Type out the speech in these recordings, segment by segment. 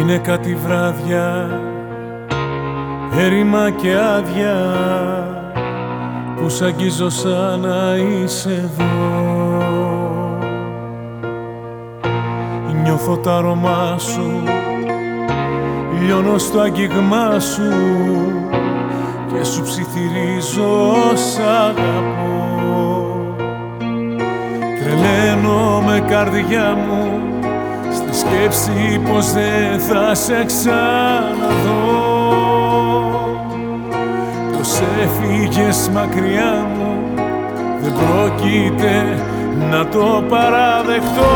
Είναι κάτι βράδια, έρημα και άδεια, που σ' αγγίζω σαν να είσαι εδώ. Νιώθω τ' άρωμά σου, λιώνω στο αγγίγμά σου και σου ψιθυρίζω σ' αγαπώ. Τρελαίνομαι καρδιά μου στη σκέψη πως δεν θα σε ξαναδώ, πως έφυγες μακριά μου, δεν πρόκειται να το παραδεχτώ.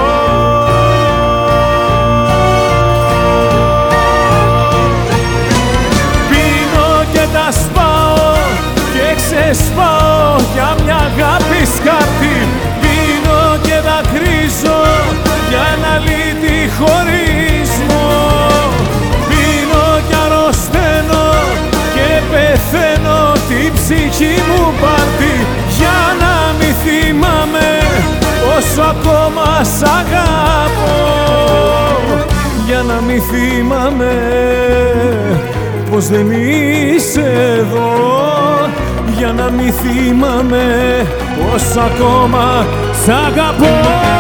Πίνω και τα σπάω και ξεσπάω για μια αγάπη σκάρτη. Πίνω και δακρύζω για ένα αλήτη χωρισμό. Πίνω κι αρρωσταίνω και πεθαίνω την ψυχή μου πάρτι, για να μη θυμάμαι όσο ακόμα σ' αγαπώ. Για να μη θυμάμαι πως δεν είσαι εδώ. Για να μη θυμάμαι πως ακόμα σ' αγαπώ.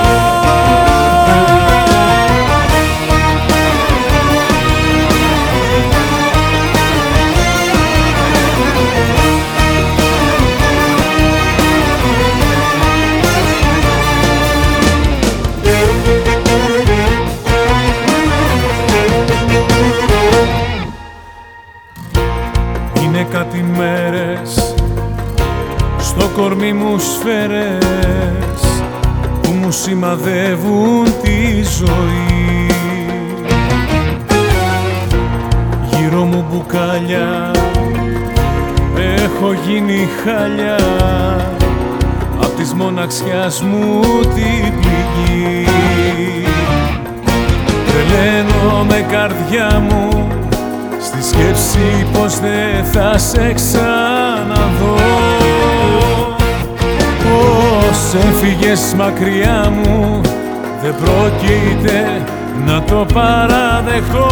Είναι κάτι μέρες στο κορμί μου σφαίρες που μου σημαδεύουν τη ζωή. Γύρω μου μπουκάλια, έχω γίνει χάλια απ' της μοναξιάς μου την πληγή. Τρελαίνομαι καρδιά μου στη σκέψη πως δεν θα σε ξαναδώ, πως έφυγες μακριά μου, δεν πρόκειται να το παραδεχτώ.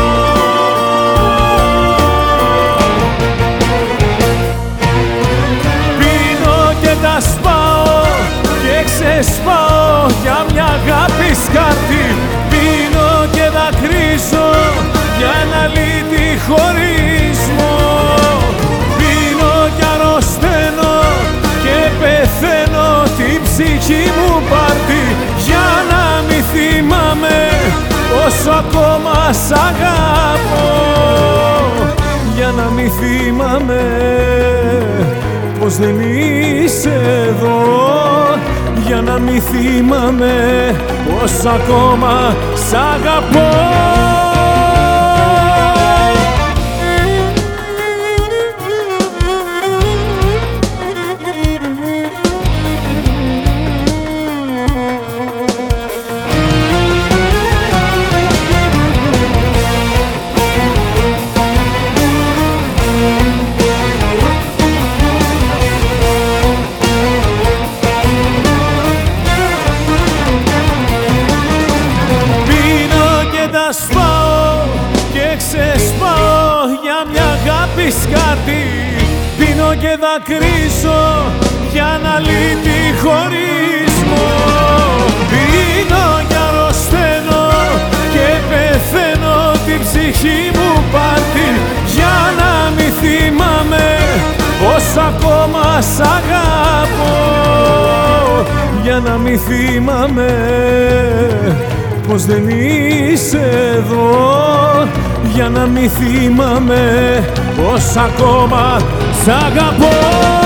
Πίνω και τα σπάω και ξεσπάω για μια αγάπη σκάρτη. Πίνω και δακρύζω για ένα αλήτη χωρισμό. Πίνω κι αρρωσταίνω και πεθαίνω την ψυχή μου πάρτι, για να μη θυμάμαι όσο ακόμα σ' αγαπώ. Για να μη θυμάμαι πως δεν είσαι εδώ. Για να μη θυμάμαι πως ακόμα σ' αγαπώ. Σπάω και ξεσπάω για μια αγάπη σκάρτη. Πίνω και δακρύζω για ένα αλήτη χωρισμό. Πίνω και αρρωσταίνω και πεθαίνω την ψυχή μου πάρτι, για να μη θυμάμαι πως ακόμα σ' αγαπώ. Για να μη θυμάμαι πως δεν είσαι εδώ. Για να μη θυμάμαι πως ακόμα σ' αγαπώ.